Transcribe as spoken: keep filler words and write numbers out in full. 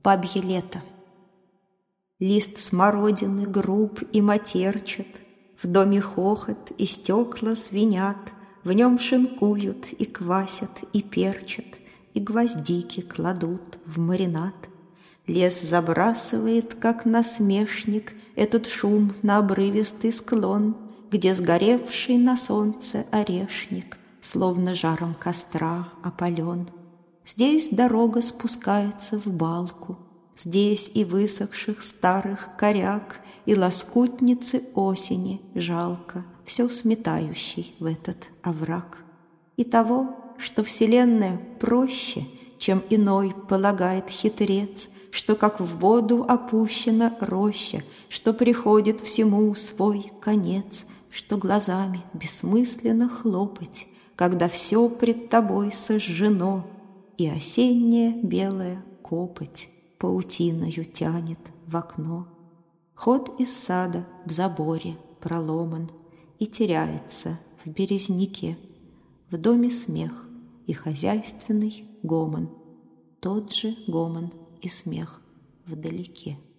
Бабье лето. Лист смородины груб и матерчат, в доме хохот и стекла звенят, в нем шинкуют и квасят и перчат, и гвоздики кладут в маринад. Лес забрасывает, как насмешник, этот шум на обрывистый склон, где сгоревший на солнце орешник словно жаром костра опален. Здесь дорога спускается в балку, здесь и высохших старых коряк, и лоскутницы осени жалко, все сметающий в этот овраг. И того, что вселенная проще, чем иной полагает хитрец, что как в воду опущена роща, что приходит всему свой конец, что глазами бессмысленно хлопать, когда все пред тобой сожжено, и осенняя белая копоть паутиною тянет в окно. Ход из сада в заборе проломан и теряется в березняке. В доме смех и хозяйственный гомон, тот же гомон и смех вдалеке.